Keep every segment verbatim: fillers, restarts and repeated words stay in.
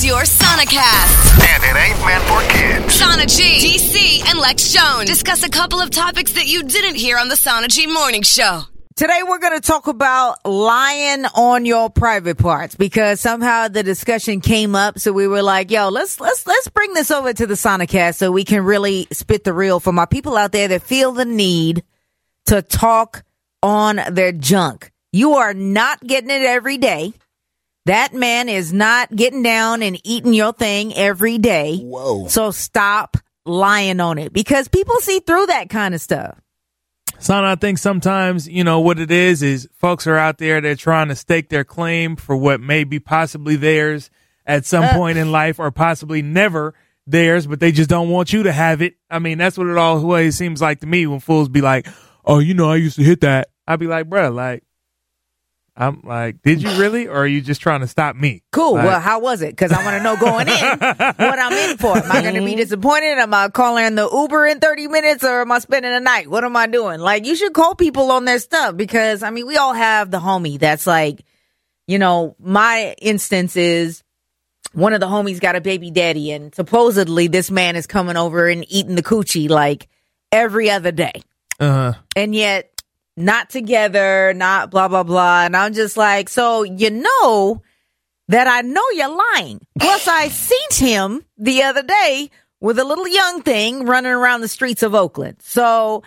your Sonicast. And it ain't meant for kids. Sana G, D C, and Lex Jones discuss a couple of topics that you didn't hear on the Sana G Morning Show. Today we're going to talk about lying on your private parts because somehow the discussion came up. So we were like, yo, let's let's let's bring this over to the Sonicast so we can really spit the real for my people out there that feel the need to talk on their junk. You are not getting it every day. That man is not getting down and eating your thing every day. Whoa. So stop lying on it because people see through that kind of stuff. Son, I think sometimes, you know, what it is, is folks are out there, they're trying to stake their claim for what may be possibly theirs at some uh, point in life or possibly never theirs, but they just don't want you to have it. I mean, that's what it always seems like to me when fools be like, oh, you know, I used to hit that. I'd be like, bruh, like, I'm like, did you really? Or are you just trying to stop me? Cool. Like, well, how was it? Because I want to know going in what I'm in for. Am I going to be disappointed? Am I calling the Uber in thirty minutes or am I spending the night? What am I doing? Like, you should call people on their stuff because, I mean, we all have the homie that's like, you know, my instance is one of the homies got a baby daddy and supposedly this man is coming over and eating the coochie like every other day. Uh-huh. And yet, not together, not blah, blah, blah. And I'm just like, so you know that I know you're lying. Plus, I seen him the other day with a little young thing running around the streets of Oakland. So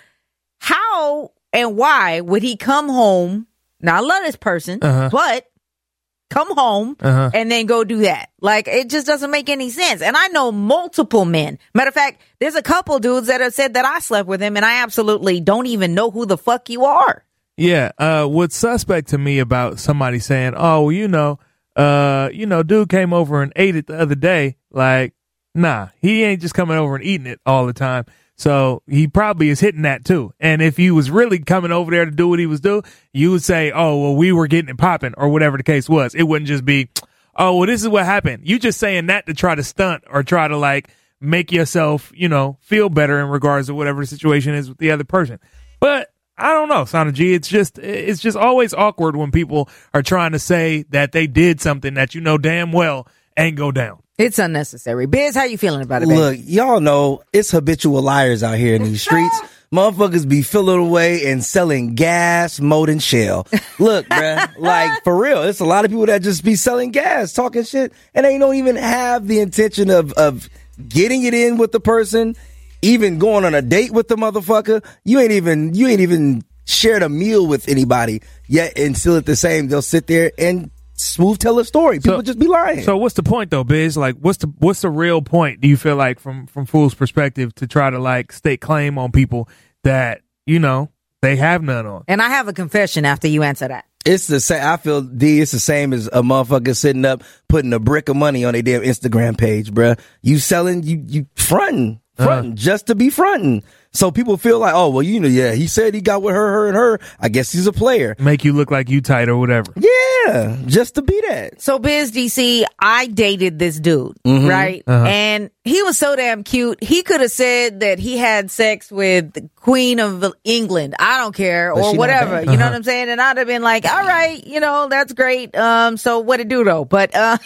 how and why would he come home? Now, I love this person, uh-huh. but come home uh-huh. and then go do that. Like, it just doesn't make any sense. And I know multiple men. Matter of fact, there's a couple dudes that have said that I slept with him and I absolutely don't even know who the fuck you are. Yeah. Uh, what's suspect to me about somebody saying, oh, well, you know, uh, you know, dude came over and ate it the other day. Like, nah, he ain't just coming over and eating it all the time. So he probably is hitting that too. And if he was really coming over there to do what he was doing, you would say, oh, well, we were getting it popping or whatever the case was. It wouldn't just be, oh, well, this is what happened. You just saying that to try to stunt or try to like make yourself, you know, feel better in regards to whatever the situation is with the other person. But I don't know, Sana G. It's just, it's just always awkward when people are trying to say that they did something that you know damn well ain't go down. It's unnecessary. Biz, how you feeling about it, baby? Look, y'all know it's habitual liars out here in these streets. Motherfuckers be filling away and selling gas, mold, and shell. Look, bruh, like, for real, it's a lot of people that just be selling gas, talking shit, and they don't even have the intention of, of getting it in with the person, even going on a date with the motherfucker. You ain't even, you ain't even shared a meal with anybody yet, and still at the same, they'll sit there and smooth tell a story. People so, just be lying. So what's the point though, Biz? Like, what's the what's the real point? Do you feel like from from Fool's perspective to try to like stake claim on people that you know they have none on? And I have a confession after you answer that. It's the same. I feel D. It's the same as a motherfucker sitting up putting a brick of money on their damn Instagram page, bruh. You selling, you you fronting, fronting uh-huh. just to be fronting. So people feel like, oh, well, you know, yeah, he said he got with her, her, and her. I guess he's a player. Make you look like you tight or whatever. Yeah, just to be that. So, Biz D C, I dated this dude, mm-hmm. right? Uh-huh. And he was so damn cute. He could have said that he had sex with the Queen of England. I don't care, but or whatever. Uh-huh. You know what I'm saying? And I'd have been like, all right, you know, that's great. Um, so what it do though? But uh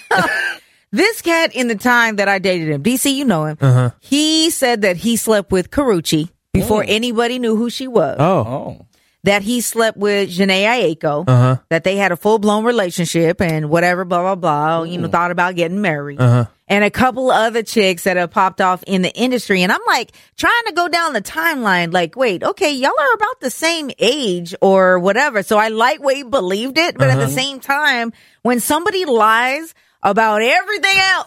this cat, in the time that I dated him, D C, you know him, uh-huh. he said that he slept with Karrueche before oh. anybody knew who she was. Oh. oh. That he slept with Jhené Aiko, uh-huh. that they had a full-blown relationship and whatever, blah, blah, blah, you know, thought about getting married. Uh-huh. And a couple other chicks that have popped off in the industry. And I'm like, trying to go down the timeline, like, wait, okay, y'all are about the same age or whatever. So I lightweight believed it, but uh-huh. at the same time, when somebody lies about everything else,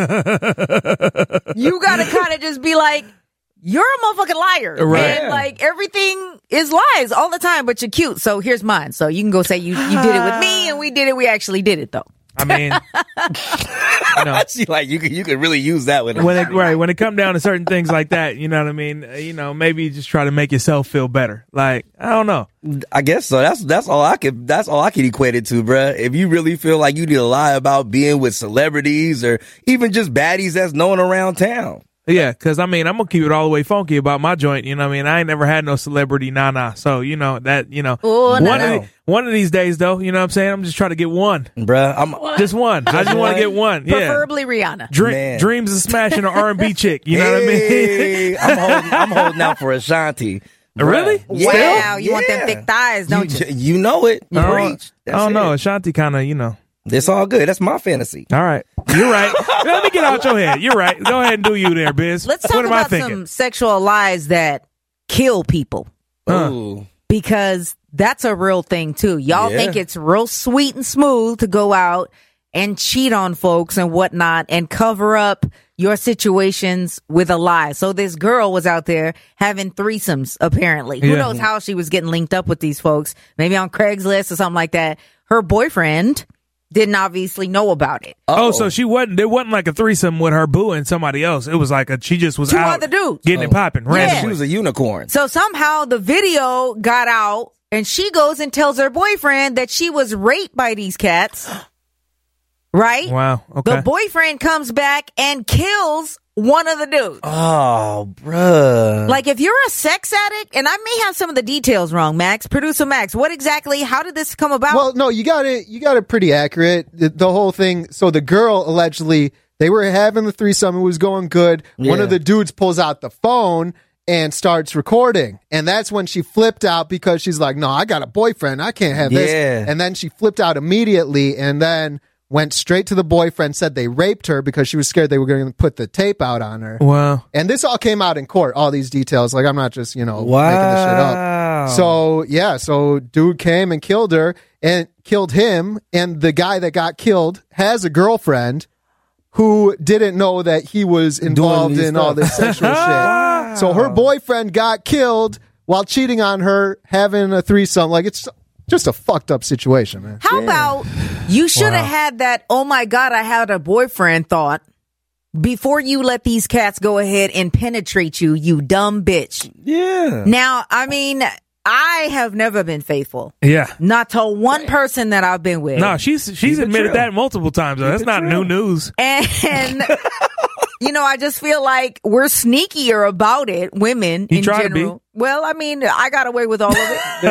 you gotta kind of just be like, you're a motherfucking liar. Right. And like everything is lies all the time, but you're cute. So here's mine. So you can go say you, you did it with me and we did it. We actually did it though. I mean, you know, see, like you could you could really use that with when it, right when it come down to certain things like that. You know what I mean? Uh, you know, maybe just try to make yourself feel better. Like I don't know. I guess so. That's that's all I could. That's all I could equate it to, bruh. If you really feel like you need to lie about being with celebrities or even just baddies that's known around town. Yeah, because, I mean, I'm going to keep it all the way funky about my joint. You know what I mean? I ain't never had no celebrity nah-nah. So, you know, that, you know. Ooh, one, no, of no. the, one of these days, though, you know what I'm saying? I'm just trying to get one. Bruh, I'm Just one. I just want to get one. Yeah. Preferably Rihanna. Dream, Man. dreams of smashing an R and B chick. You know what I mean? Hey, I'm holding, I'm holding out for Ashanti. Bruh. Really? Wow, you want them Yeah. thick thighs, don't you? You, you know it. You I don't, preach. I That's don't know. it. Ashanti kind of, you know. It's all good. That's my fantasy. All right. You're right. Let me get out your head. You're right. Go ahead and do you there, Biz. Let's talk what am I about thinking? some sexual lies that kill people. Huh. Ooh. Because that's a real thing too. Y'all Yeah. think it's real sweet and smooth to go out and cheat on folks and whatnot and cover up your situations with a lie. So this girl was out there having threesomes, apparently. Who Yeah. knows how she was getting linked up with these folks? Maybe on Craigslist or something like that. Her boyfriend didn't obviously know about it. Oh, so she wasn't. There wasn't like a threesome with her boo and somebody else. It was like a she just was Two out other dudes. getting it popping randomly. She was a unicorn. So somehow the video got out and she goes and tells her boyfriend that she was raped by these cats. Right? Wow. Okay. The boyfriend comes back and kills one of the dudes. Oh, bruh. Like, if you're a sex addict, and I may have some of the details wrong, Max, producer Max, what exactly, how did this come about? Well, no, you got it. You got it pretty accurate. The, the whole thing. So the girl allegedly they were having the threesome. It was going good. One Yeah. of the dudes pulls out the phone and starts recording, and that's when she flipped out because she's like, "No, I got a boyfriend. I can't have this." Yeah. And then she flipped out immediately, and then went straight to the boyfriend. Said they raped her because she was scared they were going to put the tape out on her. Wow. And this all came out in court, all these details. Like, I'm not just, you know, Wow. making this shit up. So, yeah, so dude came and killed her and killed him. And the guy that got killed has a girlfriend who didn't know that he was involved these in all stuff. this sexual shit. So her boyfriend got killed while cheating on her, having a threesome. Like, it's just a fucked up situation, man. How about you should have Wow. had that, oh my God, I had a boyfriend thought before you let these cats go ahead and penetrate you, you dumb bitch. Yeah. Now, I mean, I have never been faithful. Yeah. Not to one person that I've been with. No, she's she's it admitted real. that multiple times. Though. That's it not real. new news. And, you know, I just feel like we're sneakier about it, women You in try to general. be. Well, I mean, I got away with all of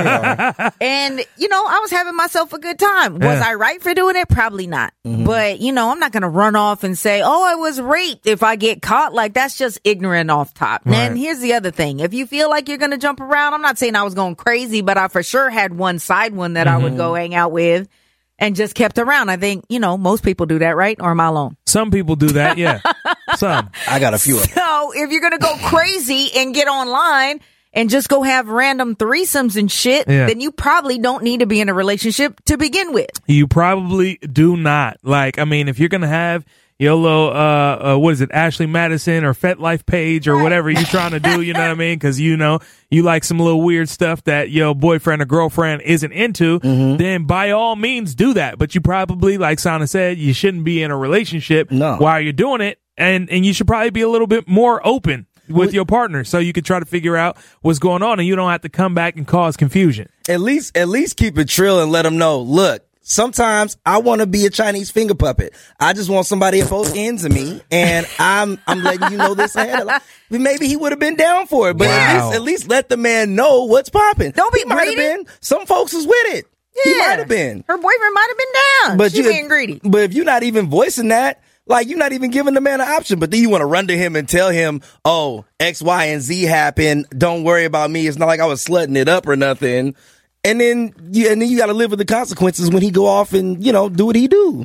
it. And, you know, I was having myself a good time. Was Yeah. I right for doing it? Probably not. Mm-hmm. But, you know, I'm not going to run off and say, oh, I was raped if I get caught. Like, that's just ignorant off top. Right. And here's the other thing. If you feel like you're going to jump around, I'm not saying I was going crazy, but I for sure had one side one that I would go hang out with and just kept around. I think, you know, most people do that, right? Or am I alone? Some people do that. Yeah. Some. I got a few of them. So if you're going to go crazy and get online and just go have random threesomes and shit, Yeah. then you probably don't need to be in a relationship to begin with. You probably do not. Like, I mean, if you're gonna have your little, uh, uh what is it, Ashley Madison or FetLife page or whatever you're trying to do, you know what I mean? Because you know you like some little weird stuff that your boyfriend or girlfriend isn't into. Then by all means do that. But you probably, like Sana said, you shouldn't be in a relationship No. while you're doing it, and and you should probably be a little bit more open with your partner so you can try to figure out what's going on and you don't have to come back and cause confusion. At least, at least keep it trill and let them know. Look, sometimes I want to be a Chinese finger puppet. I just want somebody at both ends of me, and I'm I'm letting you know this ahead of time. Maybe he would have been down for it, but at Wow. least at least let the man know what's popping. Don't be He might have greedy. been. Some folks was with it. He might have been. Her boyfriend might have been down. But she you being greedy. But if you're not even voicing that, like you're not even giving the man an option, but then you want to run to him and tell him, oh, X, Y, and Z happened. Don't worry about me. It's not like I was slutting it up or nothing. And then you, and then you got to live with the consequences when he go off and, you know, do what he do.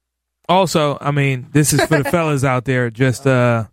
Also, I mean, this is for the fellas out there. Just uh,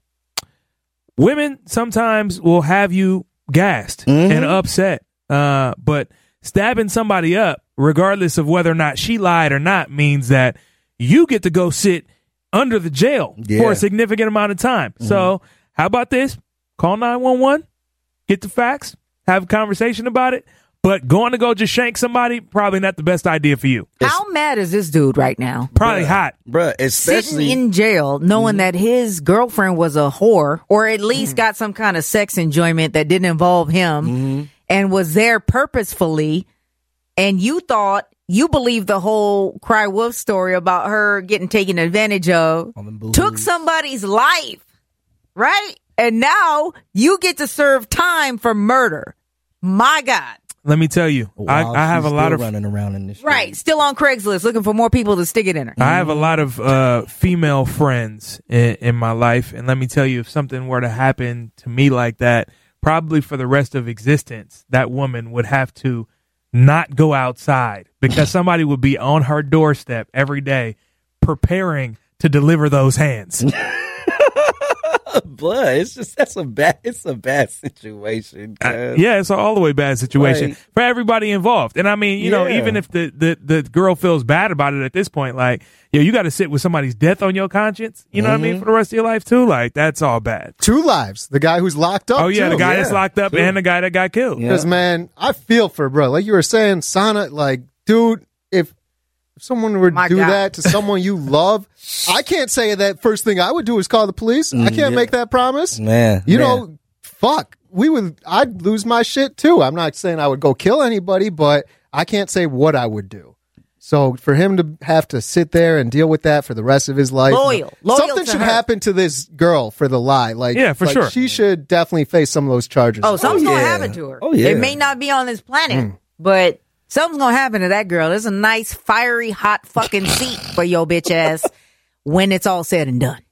women sometimes will have you gassed and upset, uh, but stabbing somebody up, regardless of whether or not she lied or not, means that you get to go sit under the jail Yeah. for a significant amount of time. So, how about this? Call nine one one, get the facts, have a conversation about it. But going to go just shank somebody, probably not the best idea for you. How mad is this dude right now? Probably hot. Bruh, Sitting especially in jail knowing that his girlfriend was a whore or at least got some kind of sex enjoyment that didn't involve him and was there purposefully, and you thought you believed the whole Cry Wolf story about her getting taken advantage of, took somebody's life, right? and now you get to serve time for murder. My God. Let me tell you, I, While I have a she's lot still of running around in the street. Right. Still on Craigslist looking for more people to stick it in her. I have a lot of uh, female friends in, in my life, and let me tell you, if something were to happen to me like that, probably for the rest of existence, that woman would have to not go outside because somebody would be on her doorstep every day preparing to deliver those hands. Blood. It's just that's a bad. It's a bad situation. Uh, yeah, it's an all the way bad situation Like- for everybody involved. And I mean, you know, Yeah. even if the, the, the girl feels bad about it at this point, like, yo, you got to sit with somebody's death on your conscience. You know what I mean? For the rest of your life too. Like, that's all bad. Two lives. The guy who's locked up. Oh yeah, too. the guy that's yeah, locked up too. and the guy that got killed. Yeah. Because, man, I feel for bro. Like you were saying, Sana, like, dude, if if someone were to My do God. that to someone you love, I can't say that first thing I would do is call the police. I can't yeah. make that promise. Man, You man. know, fuck. We would, I'd lose my shit too. I'm not saying I would go kill anybody, but I can't say what I would do. So for him to have to sit there and deal with that for the rest of his life, Loyal. Loyal something to should her. happen to this girl for the lie. Like, Yeah, for like, sure. she should definitely face some of those charges. Oh, something's Oh, gonna yeah. happen to her. Oh, yeah. It may not be on this planet, but something's gonna happen to that girl. There's a nice, fiery, hot fucking seat for your bitch ass when it's all said and done.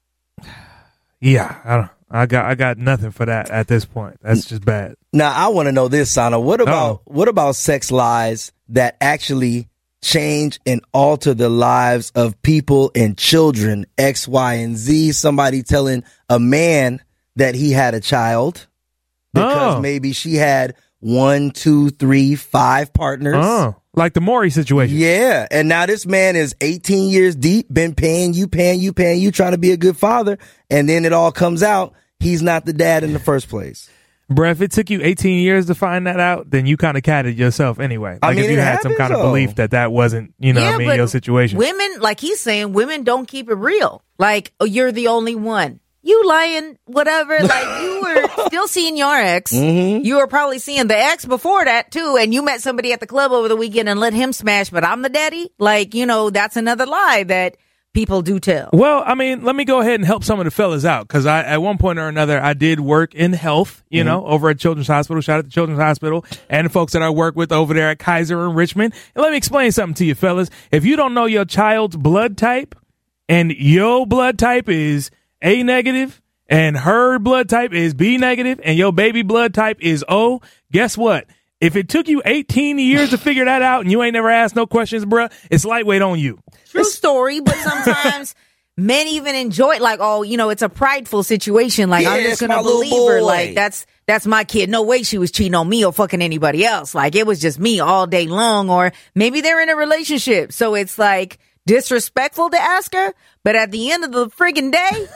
Yeah, I don't. I got I got nothing for that at this point. That's just bad. Now I want to know this, Sana. What about Uh-oh. what about sex lies that actually change and alter the lives of people and children? X, Y, and Z. Somebody telling a man that he had a child because Oh. maybe she had one, two, three, five partners. Oh, like the Maury situation. Yeah, and now this man is eighteen years deep, been paying you, paying you, paying you, trying to be a good father, and then it all comes out, he's not the dad in the first place. Bruh, if it took you eighteen years to find that out, then you kind of catted yourself anyway. I Like mean, if you it had some happens, kind of though. belief that that wasn't, you know what I mean, but your situation. Women, like he's saying, women don't keep it real. Like, oh, you're the only one. You lying, whatever. Like, you were still seeing your ex. Mm-hmm. You were probably seeing the ex before that, too. And you met somebody at the club over the weekend and let him smash, but I'm the daddy. Like, you know, that's another lie that people do tell. Well, I mean, let me go ahead and help some of the fellas out because I, at one point or another, I did work in health, you Mm-hmm. know, over at Children's Hospital. Shout out to Children's Hospital and the folks that I work with over there at Kaiser and Richmond. And let me explain something to you, fellas. If you don't know your child's blood type and your blood type is A negative and her blood type is B negative and your baby blood type is O, guess what? If it took you eighteen years to figure that out and you ain't never asked no questions, bruh, it's lightweight on you. True story, but sometimes men even enjoy it. Like, oh, you know, it's a prideful situation. Like, Yeah, I'm just it's gonna my little believe her. boy. Like, that's that's my kid. No way she was cheating on me or fucking anybody else. Like, it was just me all day long. Or maybe they're in a relationship, so it's like disrespectful to ask her. But at the end of the friggin' day,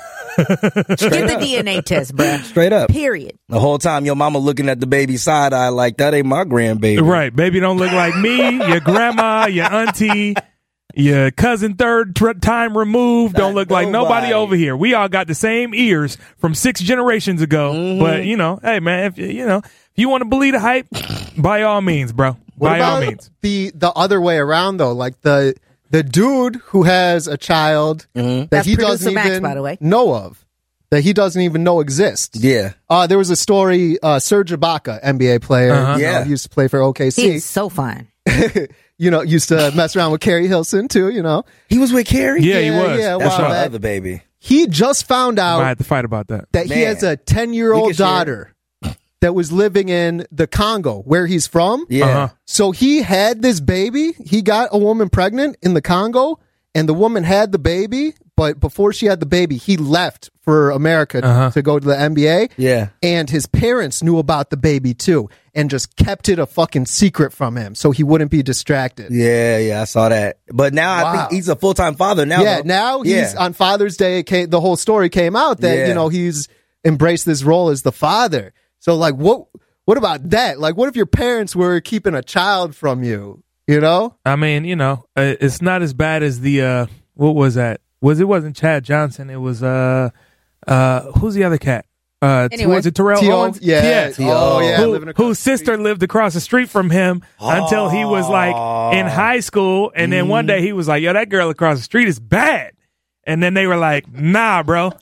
get the D N A test, bruh. Straight up. Period. The whole time your mama looking at the baby side eye like that ain't my grandbaby. Right. Baby don't look like me, your grandma, your auntie, your cousin third tr- time removed. Don't look like nobody Nobody. over here. We all got the same ears from six generations ago. Mm-hmm. But, you know, hey, man, if you, you know, if you want to believe the hype, by all means, bro. What by all about means. the the other way around though? Like the the dude who has a child that That's he producer doesn't Max, even by the way. know of, that he doesn't even know exists. Yeah. Uh, there was a story. Uh, Serge Ibaka, N B A player, Uh-huh. you know, Yeah. he used to play for O K He C. is so fine. You know, used to mess around with Carrie Hilson too. You know, He was with Carrie? Yeah, he Yeah, was. yeah, That's wow, my that- other baby. he just found I out had to fight about that. that he Man. has a ten year We old can share. daughter that was living in the Congo, where he's from. Yeah. Uh-huh. So he had this baby. He got a woman pregnant in the Congo, and the woman had the baby. But before she had the baby, he left for America Uh-huh. to go to the N B A. Yeah. And his parents knew about the baby too, and just kept it a fucking secret from him so he wouldn't be distracted. Yeah, yeah, I saw that. But now I Wow. think he's a full time father now. Yeah, though. now he's Yeah. on Father's Day. It came, the whole story came out that Yeah. you know he's embraced this role as the father. So like, what what about that? Like, what if your parents were keeping a child from you? You know? I mean, you know, uh, it's not as bad as the, uh, what was that? Was it wasn't Chad Johnson. It was, uh, uh, who's the other cat? Uh, Anyway. was it Terrell T O Owens? Yeah. T O Oh yeah. Who- living across whose the sister lived across the street from him until he was like in high school. And then one day he was like, yo, that girl across the street is bad. And then they were like, nah, bro.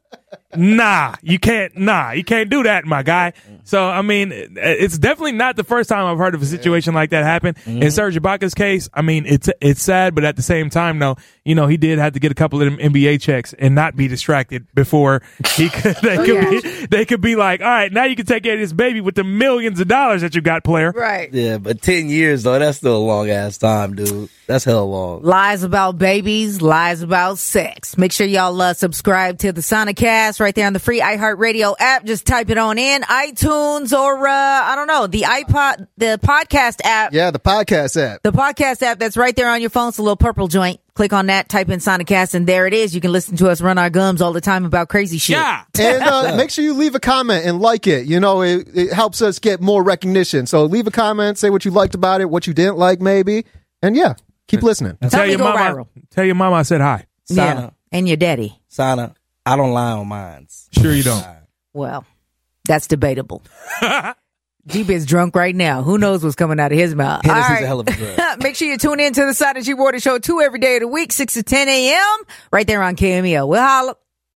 nah, you can't, nah, you can't do that, my guy. So, I mean, it's definitely not the first time I've heard of a situation like that happen. Mm-hmm. In Serge Ibaka's case, I mean, it's it's sad, but at the same time, though, you know, he did have to get a couple of them N B A checks and not be distracted before he could, they could yeah. be, they could be like, all right, now you can take care of this baby with the millions of dollars that you got, player. Right. Yeah, but ten years, though, that's still a long ass time, dude. That's hell long. Lies about babies, lies about sex. Make sure y'all uh, subscribe to the Sonicast right there on the free iHeartRadio app. Just type it on in, iTunes or, uh, I don't know, the iPod, the podcast app. Yeah, the podcast app. The podcast app that's right there on your phone. It's a little purple joint. Click on that, type in Sonicast, and there it is. You can listen to us run our gums all the time about crazy shit. Yeah. And uh, make sure you leave a comment and like it. You know, it, it helps us get more recognition. So leave a comment, say what you liked about it, what you didn't like maybe. And yeah, keep listening. Tell your go mama, viral. tell your mama I said hi. Yeah, Sana, and your daddy. Sana, I don't lie on mines. Sure you don't. Well, that's debatable. G-Biz drunk right now. Who knows what's coming out of his mouth? Hennessy's All right. a hell of a drug. Make sure you tune in to the Side of G Water Show two every day of the week, six to ten a.m. right there on K M E L. We'll holla.